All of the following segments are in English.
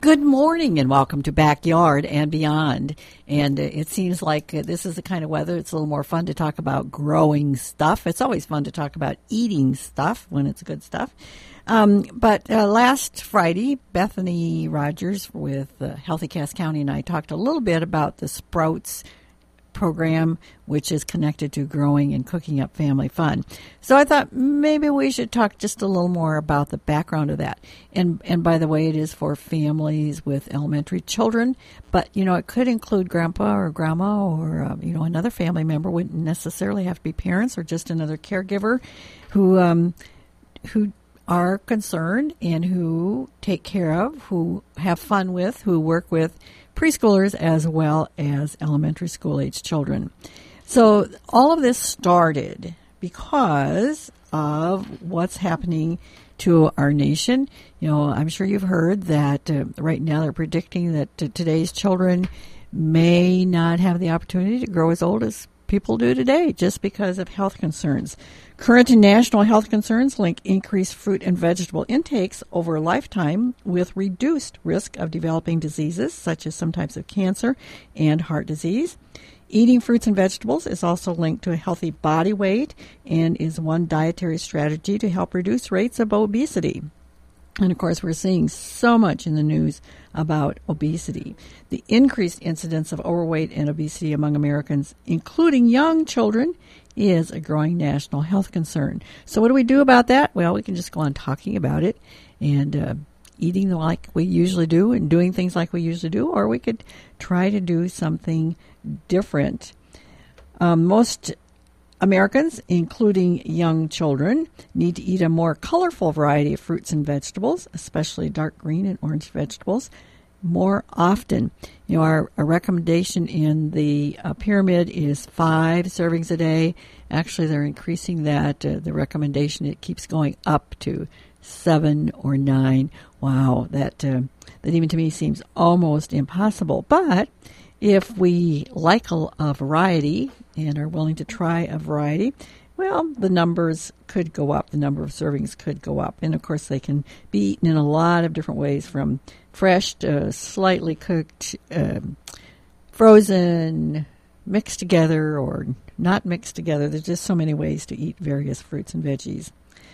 Good morning and welcome to Backyard and Beyond. And it seems like this is the kind of weather it's a little more fun to talk about growing stuff. It's always fun to talk about eating stuff when it's good stuff. But last Friday, Bethany Rogers with Healthy Cass County and I talked a little bit about the Sprouts program, which is connected to growing and cooking up family fun. So I thought maybe we should talk just a little more about the background of that. And by the way, it is for families with elementary children, but it could include grandpa or grandma or another family member. Wouldn't necessarily have to be parents or just another caregiver who are concerned and who take care of, who have fun with, who work with preschoolers as well as elementary school age children. So all of this started because of what's happening to our nation. I'm sure you've heard that right now they're predicting that today's children may not have the opportunity to grow as old as people do today just because of health concerns. Current and national health concerns link increased fruit and vegetable intakes over a lifetime with reduced risk of developing diseases such as some types of cancer and heart disease. Eating fruits and vegetables is also linked to a healthy body weight and is one dietary strategy to help reduce rates of obesity. And, of course, we're seeing so much in the news about obesity. The increased incidence of overweight and obesity among Americans, including young children, is a growing national health concern. So what do we do about that? Well, we can just go on talking about it and eating like we usually do and doing things like we usually do, or we could try to do something different. Most Americans, including young children, need to eat a more colorful variety of fruits and vegetables, especially dark green and orange vegetables, more often. Our recommendation in the pyramid is 5 servings a day. Actually, they're increasing that. The recommendation, it keeps going up to 7 or 9. Wow, that even to me seems almost impossible. But if we like a variety and are willing to try a variety, well, the numbers could go up. The number of servings could go up. And, of course, they can be eaten in a lot of different ways, from fresh to slightly cooked, frozen, mixed together, or not mixed together. There's just so many ways to eat various fruits and veggies.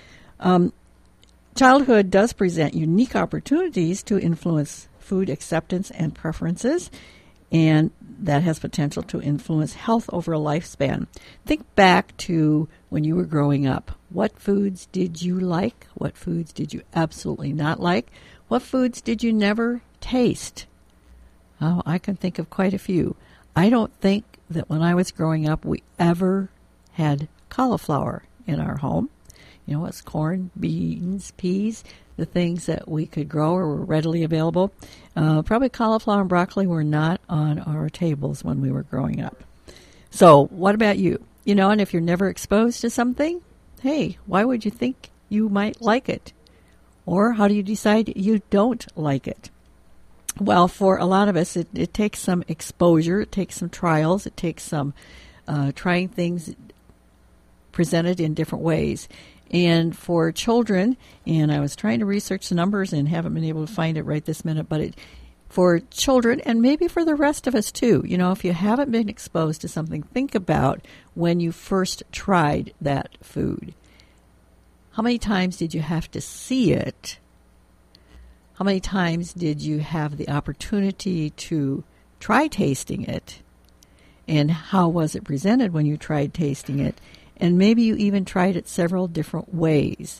Childhood does present unique opportunities to influence food acceptance and preferences, and that has potential to influence health over a lifespan. Think back to when you were growing up. What foods did you like? What foods did you absolutely not like? What foods did you never taste? Oh, I can think of quite a few. I don't think that when I was growing up we ever had cauliflower in our home. It's corn, beans, peas, the things that we could grow or were readily available. Probably cauliflower and broccoli were not on our tables when we were growing up. So what about you? And if you're never exposed to something, hey, why would you think you might like it? Or how do you decide you don't like it? Well, for a lot of us, it takes some exposure. It takes some trials. It takes some trying things presented in different ways. And for children, and I was trying to research the numbers and haven't been able to find it right this minute, but for children and maybe for the rest of us too, if you haven't been exposed to something, think about when you first tried that food. How many times did you have to see it? How many times did you have the opportunity to try tasting it? And how was it presented when you tried tasting it? And maybe you even tried it several different ways.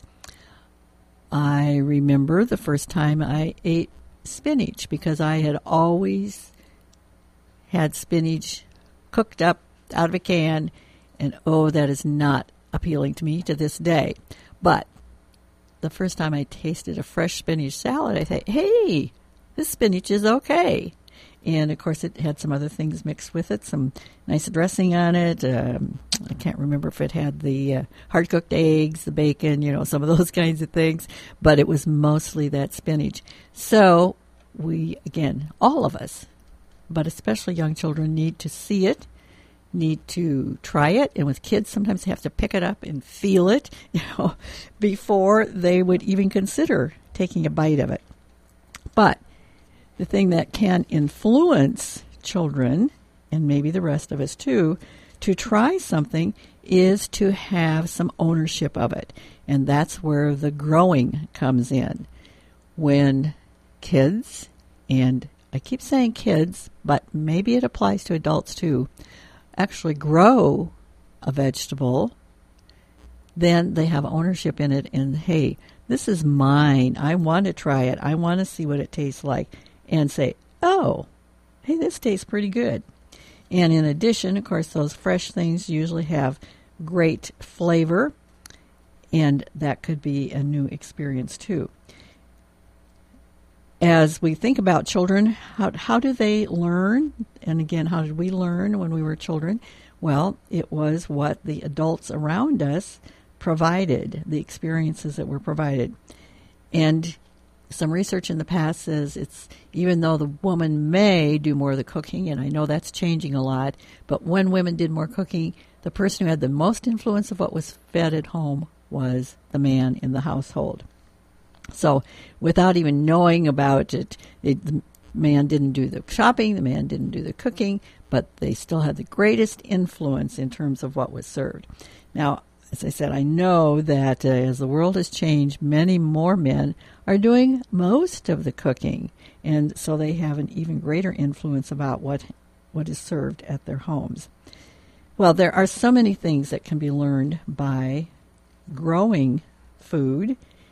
I remember the first time I ate spinach because I had always had spinach cooked up out of a can, and that is not appealing to me to this day. But the first time I tasted a fresh spinach salad, I thought, hey, this spinach is okay. And, of course, it had some other things mixed with it, some nice dressing on it. I can't remember if it had the hard-cooked eggs, the bacon, some of those kinds of things. But it was mostly that spinach. So we, again, all of us, but especially young children, need to see it, need to try it. And with kids, sometimes they have to pick it up and feel it, before they would even consider taking a bite of it. But the thing that can influence children, and maybe the rest of us too, to try something is to have some ownership of it. And that's where the growing comes in. When kids, and I keep saying kids, but maybe it applies to adults too, actually grow a vegetable, then they have ownership in it, and hey, this is mine. I want to try it. I want to see what it tastes like, and say, oh, hey, this tastes pretty good. And in addition, of course, those fresh things usually have great flavor, and that could be a new experience too. As we think about children, how do they learn? And again, how did we learn when we were children? Well, it was what the adults around us provided, the experiences that were provided. And some research in the past says it's, even though the woman may do more of the cooking, and I know that's changing a lot, but when women did more cooking, the person who had the most influence of what was fed at home was the man in the household. So without even knowing about it, the man didn't do the shopping, the man didn't do the cooking, but they still had the greatest influence in terms of what was served. Now, as I said, I know that as the world has changed, many more men are doing most of the cooking, and so they have an even greater influence about what is served at their homes. Well, there are so many things that can be learned by growing food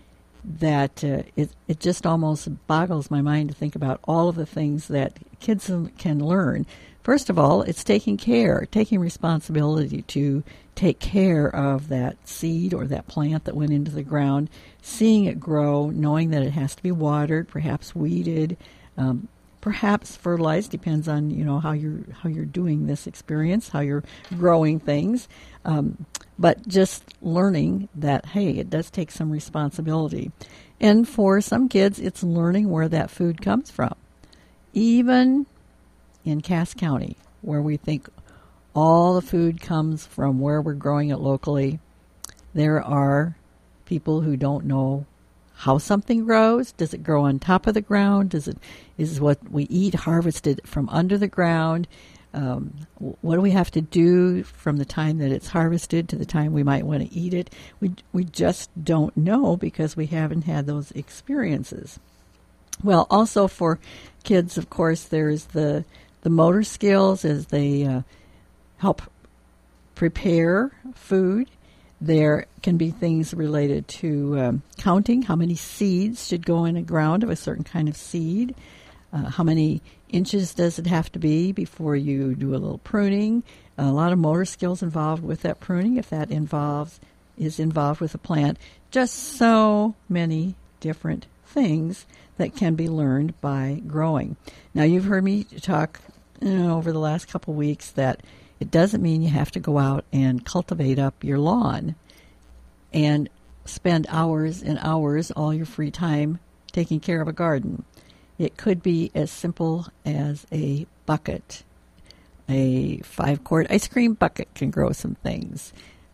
that it just almost boggles my mind to think about all of the things that kids can learn. First of all, it's taking responsibility to take care of that seed or that plant that went into the ground, seeing it grow, knowing that it has to be watered, perhaps weeded, perhaps fertilized. Depends on how you're doing this experience, how you're growing things. But just learning that, hey, it does take some responsibility. And for some kids, it's learning where that food comes from. Even in Cass County, where we think all the food comes from where we're growing it locally, there are people who don't know how something grows. Does it grow on top of the ground? Is what we eat harvested from under the ground? What do we have to do from the time that it's harvested to the time we might want to eat it? We just don't know because we haven't had those experiences. Well, also for kids, of course, there's the motor skills as they help prepare food. There can be things related to counting how many seeds should go in the ground of a certain kind of seed. How many inches does it have to be before you do a little pruning? A lot of motor skills involved with that pruning, if that is involved with a plant. Just so many different things that can be learned by growing. Now, you've heard me talk over the last couple of weeks that it doesn't mean you have to go out and cultivate up your lawn and spend hours and hours, all your free time, taking care of a garden. It could be as simple as a bucket. A 5-quart ice cream bucket can grow some things.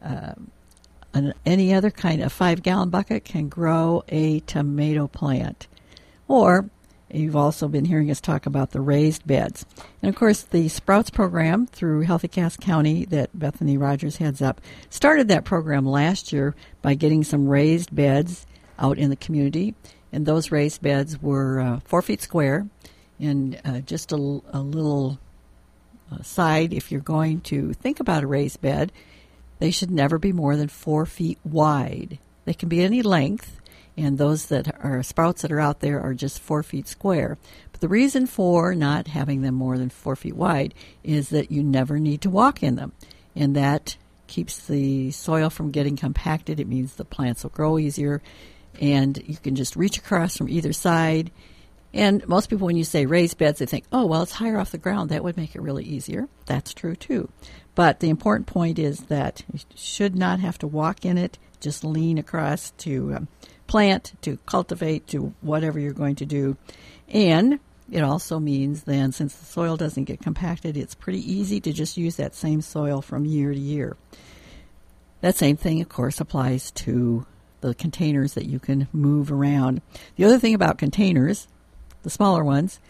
Any other kind of 5-gallon bucket can grow a tomato plant. Or you've also been hearing us talk about the raised beds. And, of course, the Sprouts program through Healthy Cass County that Bethany Rogers heads up started that program last year by getting some raised beds out in the community. And those raised beds were 4 feet square. And just a little side, if you're going to think about a raised bed, they should never be more than 4 feet wide. They can be any length. And those that are sprouts that are out there are just 4 feet square. But the reason for not having them more than 4 feet wide is that you never need to walk in them. And that keeps the soil from getting compacted. It means the plants will grow easier. And you can just reach across from either side. And most people, when you say raised beds, they think, oh, well, it's higher off the ground. That would make it really easier. That's true, too. But the important point is that you should not have to walk in it. Just lean across to plant, to cultivate, to whatever you're going to do. And it also means then, since the soil doesn't get compacted, it's pretty easy to just use that same soil from year to year. That same thing, of course, applies to the containers that you can move around. The other thing about containers, the smaller ones,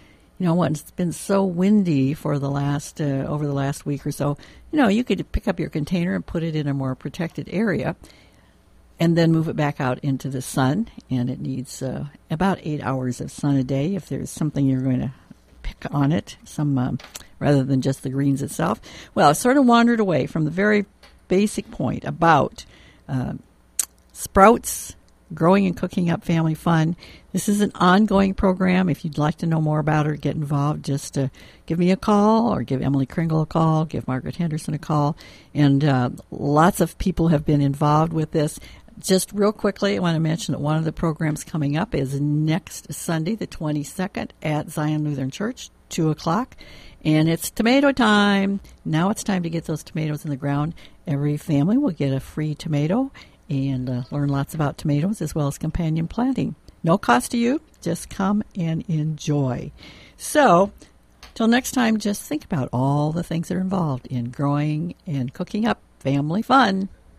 when it's been so windy for the last over the last week or so, you could pick up your container and put it in a more protected area and then move it back out into the sun. And it needs about 8 hours of sun a day if there's something you're going to pick on it, rather than just the greens itself. Well, I sort of wandered away from the very basic point about sprouts, growing and cooking up family fun. This is an ongoing program. If you'd like to know more about it or get involved, just give me a call or give Emily Kringle a call, give Margaret Henderson a call. And lots of people have been involved with this. Just real quickly, I want to mention that one of the programs coming up is next Sunday, the 22nd, at Zion Lutheran Church, 2 o'clock. And it's tomato time. Now it's time to get those tomatoes in the ground. Every family will get a free tomato and learn lots about tomatoes as well as companion planting. No cost to you. Just come and enjoy. So, till next time, just think about all the things that are involved in growing and cooking up family fun.